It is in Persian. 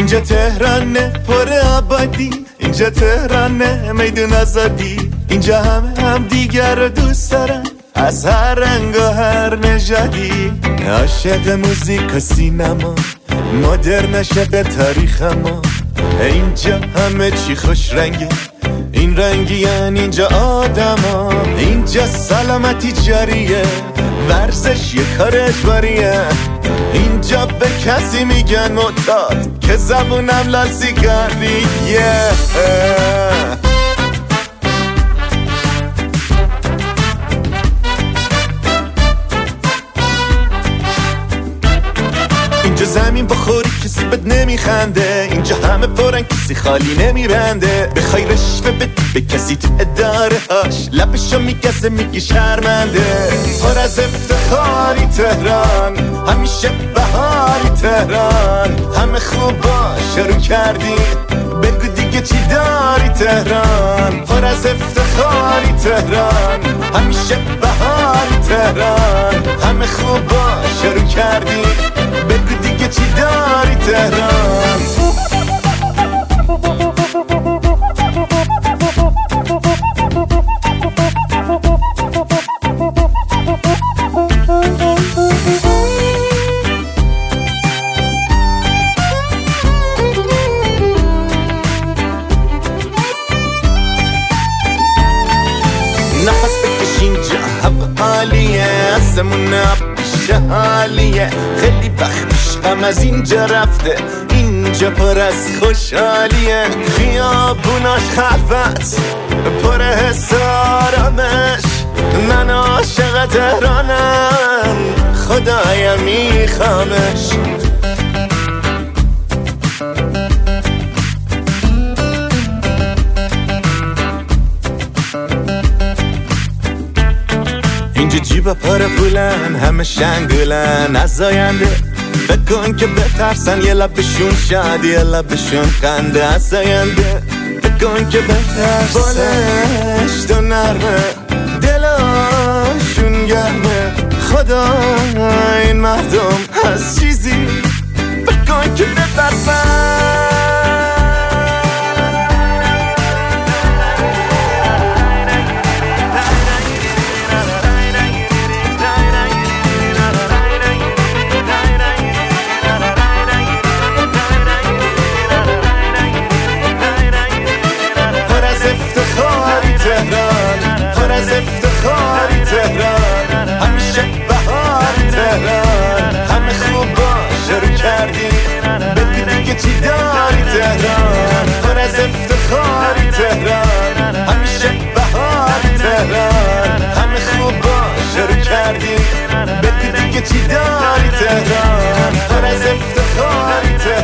اینجا تهرانه پر آبادی، اینجا تهرانه میدون آزادی، اینجا هم دیگر رو دوست دارن از هر رنگ و هر نژادی. عاشق موزیک و سینما، مدرن عاشق تاریخ ما، اینجا همه چی خوش رنگه، این رنگیان اینجا آدما، اینجا سلامتی جاریه، ورزش یه کار اجباریه، اینجا به کسی میگن معتاد که زبونم لال سیگاریه. اینجا زمین بخوری کسی بد نمیخنده، اینجا همه پرن کسی خالی نمیبنده، بخوای رشوه بدی به کسی تو اداره هاش لبشو میگزه میگی شرمنده. پر از افتخاری تهران، همیشه بهاری تهران، همه خوبا شروع کردی بگو دیگه چی داری تهران. پر از افتخاری تهران، همیشه بهاری تهران، همه خوبا شروع کردی بگو دیگه چی داری تهران. نفس بکش اینجا هوا عالیه، آسمون آبیشه حالیه، خیلی وقت پیشم از اینجا رفته، اینجا پر از خوشحالیه، خیابوناش خلوت پر حس آرامش، من عاشق تهرانم خدایا میخوامش. اینجا جیبا پر پولن، همه شنگولن از آینده، بکن که بترسن یه لبشون شادی یه لبشون خنده از آینده، بکن که بترسن بالش تو نرمه دلاشون گرمه، خدا این مردم از چیزی بکن که بترسن. پر از افتخاری تهران، همیشه بهاری تهران، همه خوبا شروع کردی بگو دیگه چی داری تهران. پر از افتخاری تهران، همیشه بهاری تهران، همه خوبا شروع کردی بگو دیگه چی داری تهران. پر از افتخاری تهران.